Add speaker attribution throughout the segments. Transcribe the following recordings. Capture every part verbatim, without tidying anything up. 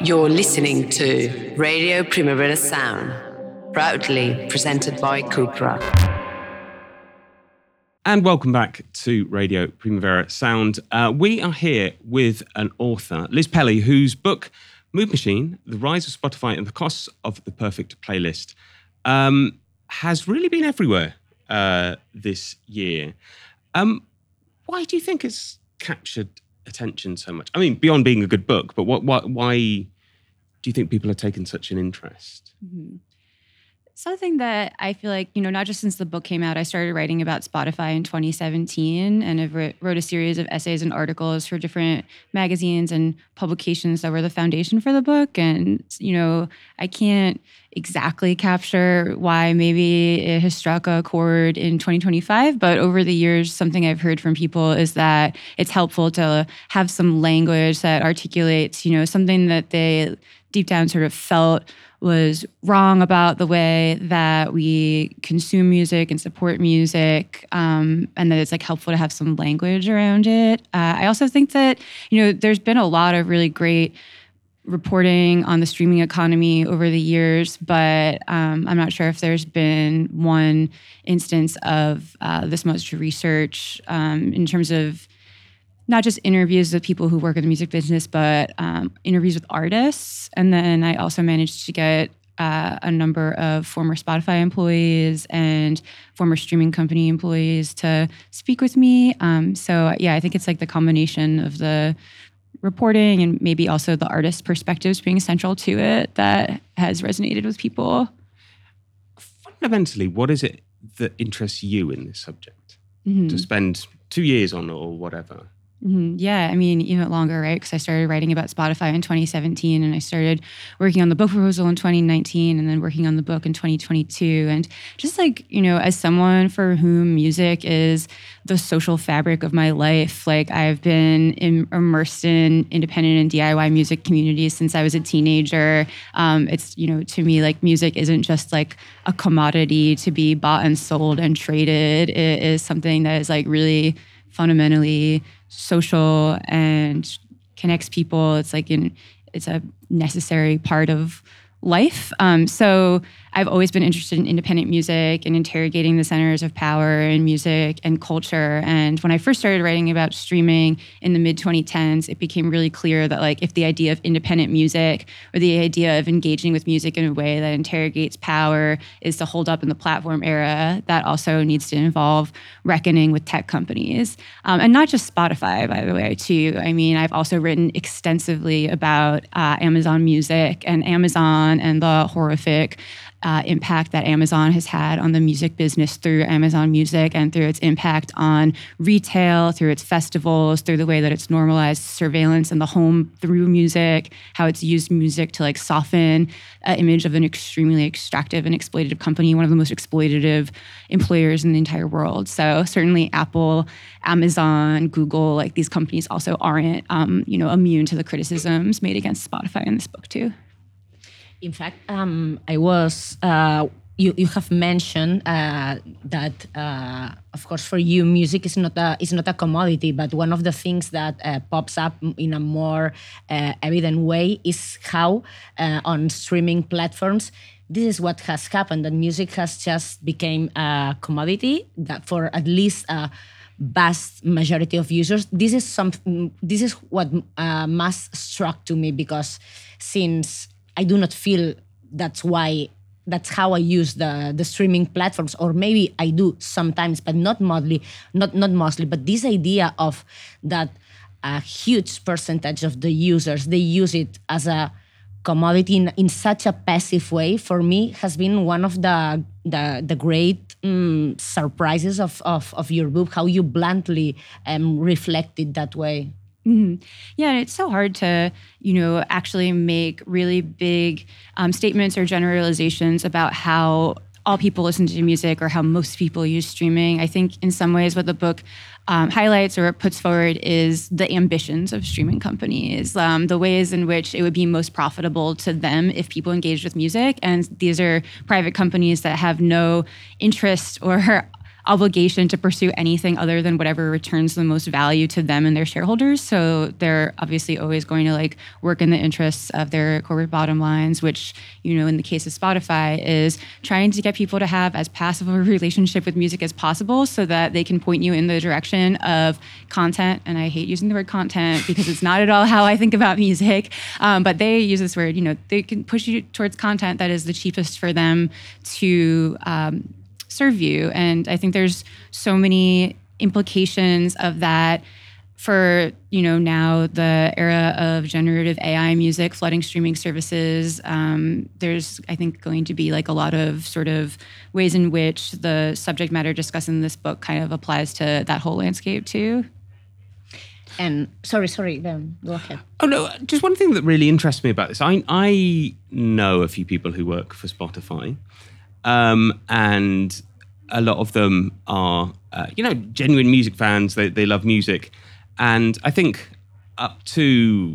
Speaker 1: You're listening to Radio Primavera Sound, proudly presented by Cupra.
Speaker 2: And welcome back to Radio Primavera Sound. Uh, we are here with an author, Liz Pelly, whose book, Mood Machine, The Rise of Spotify and the Costs of the Perfect Playlist, um, has really been everywhere uh, this year. Um, why do you think it's captured attention so much? I mean, beyond being a good book, but what, what, why do you think people are taking such an interest?
Speaker 3: Mm-hmm. Something that I feel like, you know, not just since the book came out, I started writing about Spotify in twenty seventeen, and I've wrote, wrote a series of essays and articles for different magazines and publications that were the foundation for the book. And, you know, I can't exactly capture why maybe it has struck a chord in twenty twenty-five, but over the years, something I've heard from people is that it's helpful to have some language that articulates, you know, something that they deep down sort of felt was wrong about the way that we consume music and support music, um, and that it's like helpful to have some language around it. Uh, I also think that, you know, there's been a lot of really great reporting on the streaming economy over the years, but um, I'm not sure if there's been one instance of uh, this much research um, in terms of not just interviews with people who work in the music business, but um, interviews with artists. And then I also managed to get uh, a number of former Spotify employees and former streaming company employees to speak with me. Um, so yeah, I think it's like the combination of the reporting and maybe also the artist perspectives being central to it that has resonated with people.
Speaker 2: Fundamentally, what is it that interests you in this subject? Mm-hmm. To spend two years on or whatever?
Speaker 3: Mm-hmm. Yeah, I mean, even longer, right? Because I started writing about Spotify in twenty seventeen, and I started working on the book proposal in twenty nineteen, and then working on the book in twenty twenty-two. And just like, you know, as someone for whom music is the social fabric of my life, like I've been in, immersed in independent and D I Y music communities since I was a teenager. Um, it's, you know, to me, like music isn't just like a commodity to be bought and sold and traded. It is something that is like really fundamentally social and connects people. It's like in, it's a necessary part of life. Um, so I've always been interested in independent music and interrogating the centers of power in music and culture. And when I first started writing about streaming in the mid twenty tens, it became really clear that like if the idea of independent music or the idea of engaging with music in a way that interrogates power is to hold up in the platform era, that also needs to involve reckoning with tech companies. Um, and not just Spotify, by the way, too. I mean, I've also written extensively about uh, Amazon Music and Amazon and the horrific Uh, impact that Amazon has had on the music business through Amazon Music and through its impact on retail, through its festivals, through the way that it's normalized surveillance in the home through music, how it's used music to like soften an image of an extremely extractive and exploitative company, one of the most exploitative employers in the entire world. So certainly Apple, Amazon, Google, like these companies also aren't, um, you know, immune to the criticisms made against Spotify in this book too.
Speaker 4: In fact, um, I was, uh, you, you have mentioned uh, that, uh, of course, for you, music is not a, is not a commodity, but one of the things that uh, pops up in a more uh, evident way is how uh, on streaming platforms, this is what has happened, that music has just become a commodity that for at least a vast majority of users. This is some, this is what uh, must struck to me, because since I do not feel that's why, that's how I use the, the streaming platforms, or maybe I do sometimes, but not mostly, not, not mostly, but this idea of that a huge percentage of the users, they use it as a commodity in, in such a passive way, for me has been one of the the, the great um, surprises of, of, of your book, how you bluntly um, reflect it that way.
Speaker 3: Mm-hmm. Yeah, and it's so hard to, you know, actually make really big um, statements or generalizations about how all people listen to music or how most people use streaming. I think in some ways what the book um, highlights or puts forward is the ambitions of streaming companies, um, the ways in which it would be most profitable to them if people engaged with music. And these are private companies that have no interest or obligation to pursue anything other than whatever returns the most value to them and their shareholders. So they're obviously always going to like work in the interests of their corporate bottom lines, which, you know, in the case of Spotify is trying to get people to have as passive a relationship with music as possible so that they can point you in the direction of content. And I hate using the word content because it's not at all how I think about music. Um, but they use this word, you know, they can push you towards content that is the cheapest for them to um, serve you. And I think there's so many implications of that for, you know, now the era of generative A I music flooding streaming services. Um, there's, I think, going to be like a lot of sort of ways in which the subject matter discussed in this book kind of applies to that whole landscape too.
Speaker 4: And sorry, sorry, then go ahead.
Speaker 2: Oh no, just one thing that really interests me about this. I I know a few people who work for Spotify. Um, and a lot of them are, uh, you know, genuine music fans. They they love music. And I think up to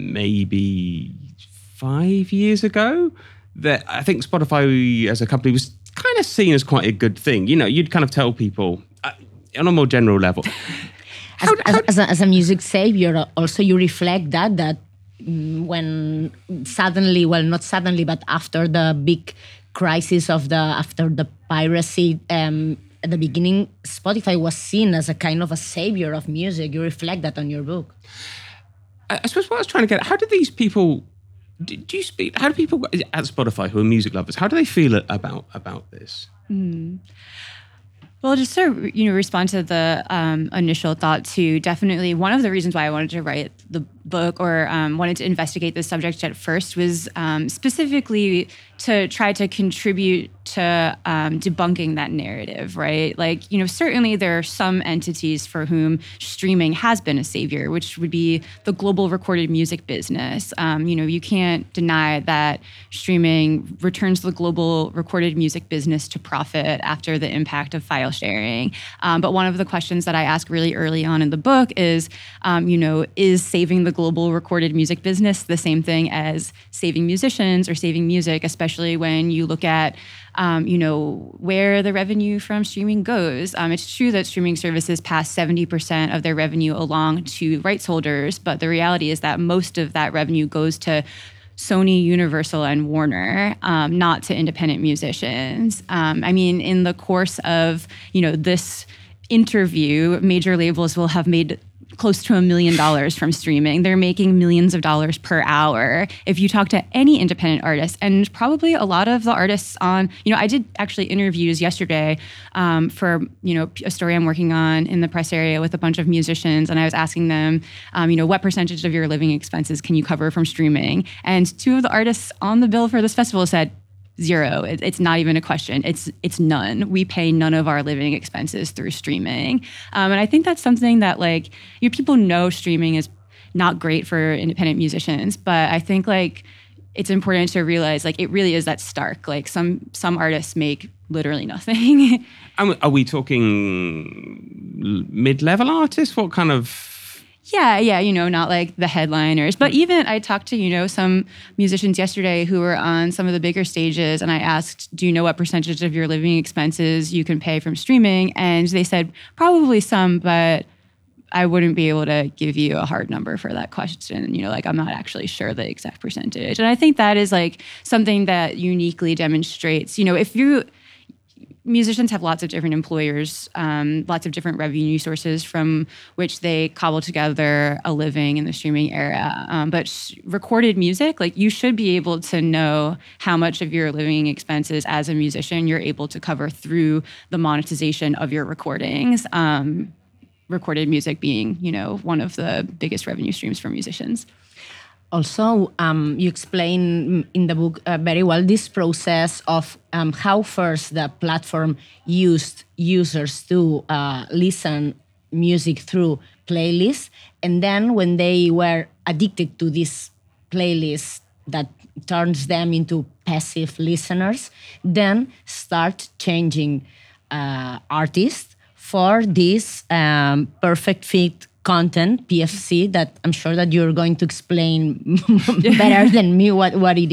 Speaker 2: maybe five years ago, that I think Spotify as a company was kind of seen as quite a good thing. You know, you'd kind of tell people uh, on a more general level.
Speaker 4: As, as, as, a, as a music savior, also you reflect that, that when suddenly, well, not suddenly, but after the big crisis of the, after the piracy, um, at the beginning, Spotify was seen as a kind of a savior of music. You reflect that on your book.
Speaker 2: I, I suppose what I was trying to get at, how do these people, do, do you speak, how do people at Spotify who are music lovers, how do they feel about, about this?
Speaker 3: Mm. Well, just to, you know, respond to the um, initial thought too, definitely one of the reasons why I wanted to write the book or um, wanted to investigate this subject at first was um, specifically to try to contribute to um, debunking that narrative, right? Like, you know, certainly there are some entities for whom streaming has been a savior, which would be the global recorded music business. Um, you know, you can't deny that streaming returns the global recorded music business to profit after the impact of file sharing. Um, but one of the questions that I ask really early on in the book is, um, you know, is saving the global recorded music business the same thing as saving musicians or saving music, especially when you look at Um, you know, where the revenue from streaming goes. Um, it's true that streaming services pass seventy percent of their revenue along to rights holders, but the reality is that most of that revenue goes to Sony, Universal, and Warner, um, not to independent musicians. Um, I mean, in the course of, you know, this interview, major labels will have made close to a million dollars from streaming. They're making millions of dollars per hour. If you talk to any independent artist, and probably a lot of the artists on, you know, I did actually interviews yesterday um, for, you know, a story I'm working on in the press area with a bunch of musicians, and I was asking them, um, you know, what percentage of your living expenses can you cover from streaming? And two of the artists on the bill for this festival said, zero. It, it's not even a question. It's it's none. We pay none of our living expenses through streaming. Um, and I think that's something that, like, you know, people know streaming is not great for independent musicians, but I think, like, it's important to realize, like, it really is that stark. Like, some some artists make literally nothing.
Speaker 2: Are we talking mid-level artists? What kind of...
Speaker 3: Yeah, yeah, you know, not like the headliners. But even I talked to, you know, some musicians yesterday who were on some of the bigger stages, and I asked, do you know what percentage of your living expenses you can pay from streaming? And they said, probably some, but I wouldn't be able to give you a hard number for that question. You know, like, I'm not actually sure the exact percentage. And I think that is like something that uniquely demonstrates, you know, if you... musicians have lots of different employers, um, lots of different revenue sources from which they cobble together a living in the streaming era. Um, but sh- recorded music, like, you should be able to know how much of your living expenses as a musician you're able to cover through the monetization of your recordings. Um, recorded music being, you know, one of the biggest revenue streams for musicians.
Speaker 4: Also, um, you explain in the book uh, very well this process of um, how first the platform used users to uh, listen music through playlists, and then when they were addicted to this playlist that turns them into passive listeners, then start changing uh, artists for this um, perfect fit content, P F C, that I'm sure that you're going to explain better than me what, what it is.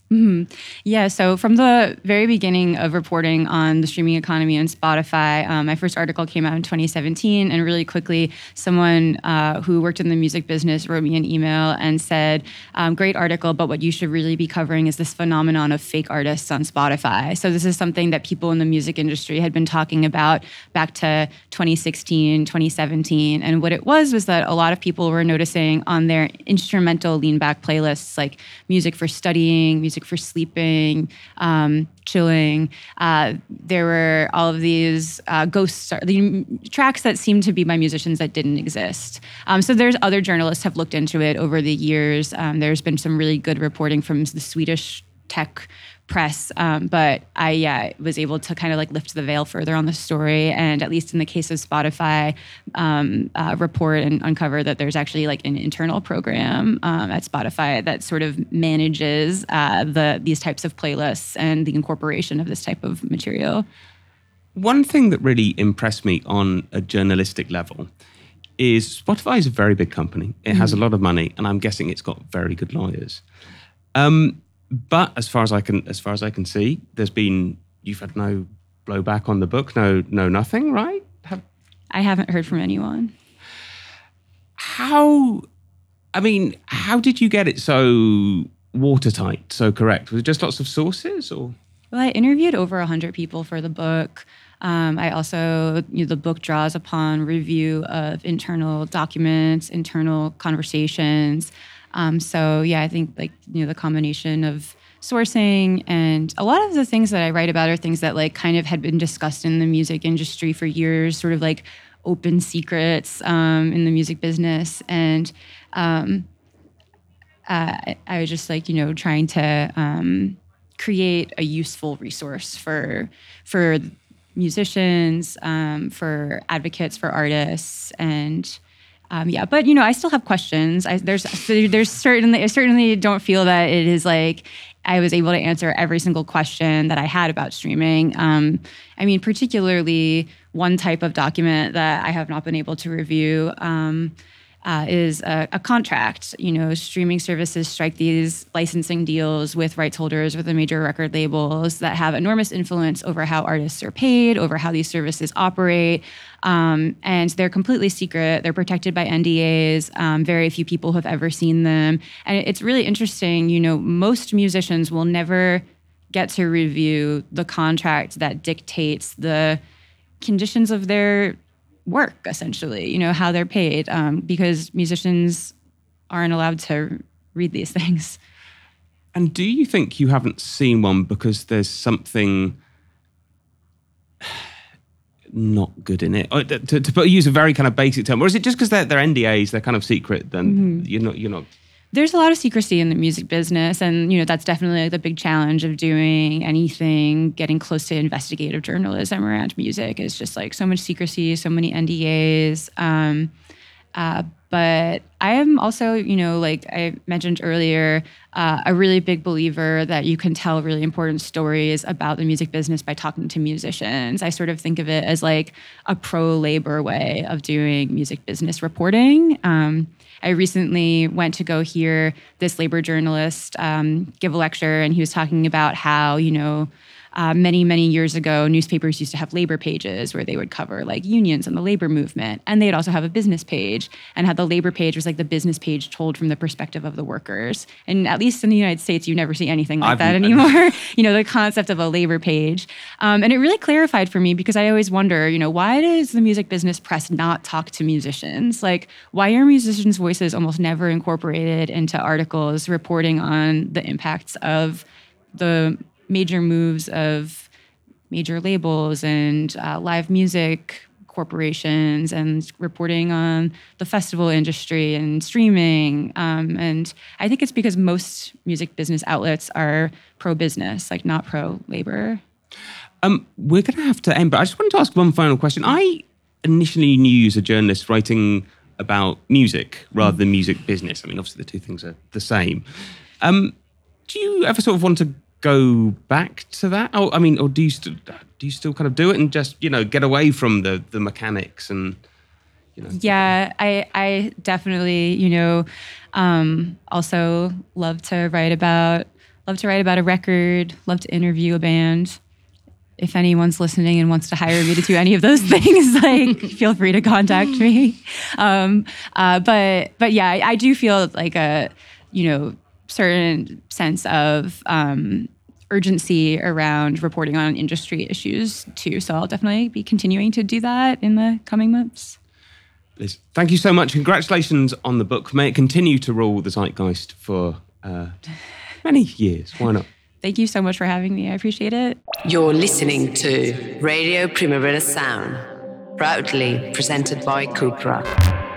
Speaker 3: Mm-hmm. Yeah, so from the very beginning of reporting on the streaming economy and Spotify, um, my first article came out in twenty seventeen, and really quickly, someone uh, who worked in the music business wrote me an email and said, um, great article, but what you should really be covering is this phenomenon of fake artists on Spotify. So this is something that people in the music industry had been talking about back to twenty sixteen, twenty seventeen, and what it was was that a lot of people were noticing on their instrumental lean-back playlists, like music for studying, music for sleeping, um, chilling. Uh, there were all of these uh, ghost star- the tracks that seemed to be by musicians that didn't exist. Um, so there's other journalists have looked into it over the years. Um, there's been some really good reporting from the Swedish tech press, um, but I yeah, was able to kind of like lift the veil further on the story, and at least in the case of Spotify, um, uh, report and uncover that there's actually like an internal program um, at Spotify that sort of manages uh, the these types of playlists and the incorporation of this type of material.
Speaker 2: One thing that really impressed me on a journalistic level is Spotify is a very big company. It mm-hmm. has a lot of money, and I'm guessing it's got very good lawyers. Um, But as far as I can, as far as I can see, there's been you've had no blowback on the book, no, no, nothing, right? Have,
Speaker 3: I haven't heard from anyone.
Speaker 2: How? I mean, how did you get it so watertight, so correct? Was it just lots of sources, or?
Speaker 3: Well, I interviewed over a hundred people for the book. Um, I also, you know, the book draws upon review of internal documents, internal conversations. Um, so yeah, I think like, you know, the combination of sourcing and a lot of the things that I write about are things that like kind of had been discussed in the music industry for years, sort of like open secrets um, in the music business. And um, uh, I, I was just like, you know, trying to um, create a useful resource for for musicians, um, for advocates, for artists, and Um, yeah, but you know, I still have questions. I, there's, there's certainly, I certainly don't feel that it is like I was able to answer every single question that I had about streaming. Um, I mean, particularly one type of document that I have not been able to review um, uh, is a, a contract. You know, streaming services strike these licensing deals with rights holders, with the major record labels that have enormous influence over how artists are paid, over how these services operate. Um, and they're completely secret. They're protected by N D As. Um, very few people have ever seen them. And it's really interesting. You know, most musicians will never get to review the contract that dictates the conditions of their work, essentially, you know, how they're paid, um, because musicians aren't allowed to read these things.
Speaker 2: And do you think you haven't seen one because there's something not good in it, or to, to use a very kind of basic term, or is it just because they're, they're N D As, they're kind of secret, then mm-hmm. you're not you're not
Speaker 3: there's a lot of secrecy in the music business, and you know that's definitely like the big challenge of doing anything getting close to investigative journalism around music is just like so much secrecy, so many N D As. Um, uh, but I am also, you know, like I mentioned earlier, uh, a really big believer that you can tell really important stories about the music business by talking to musicians. I sort of think of it as like a pro-labor way of doing music business reporting. Um, I recently went to go hear this labor journalist um, give a lecture, and he was talking about how, you know, Uh, many, many years ago, newspapers used to have labor pages where they would cover like unions and the labor movement. And they'd also have a business page, and how the labor page was like the business page told from the perspective of the workers. And at least in the United States, you never see anything like I've, that anymore. You know, the concept of a labor page. Um, and it really clarified for me, because I always wonder, you know, why does the music business press not talk to musicians? Like, why are musicians' voices almost never incorporated into articles reporting on the impacts of the major moves of major labels and uh, live music corporations, and reporting on the festival industry and streaming? Um, and I think it's because most music business outlets are pro-business, like not pro-labor.
Speaker 2: Um, we're going to have to end, but I just wanted to ask one final question. I initially knew you as a journalist writing about music rather than music business. I mean, obviously the two things are the same. Um, do you ever sort of want to go back to that? Oh, I mean, or do you still do you still kind of do it and just, you know, get away from the the mechanics and, you know?
Speaker 3: Yeah, I I definitely, you know, um, also love to write about love to write about a record, love to interview a band. If anyone's listening and wants to hire me to do any of those things, like feel free to contact me. Um, uh, but but yeah, I, I do feel like a you know certain sense of um, urgency around reporting on industry issues too. So I'll definitely be continuing to do that in the coming months.
Speaker 2: Liz, thank you so much. Congratulations on the book. May it continue to rule the zeitgeist for uh, many years. Why not?
Speaker 3: Thank you so much for having me. I appreciate it.
Speaker 1: You're listening to Radio Primavera Sound, proudly presented by Cupra.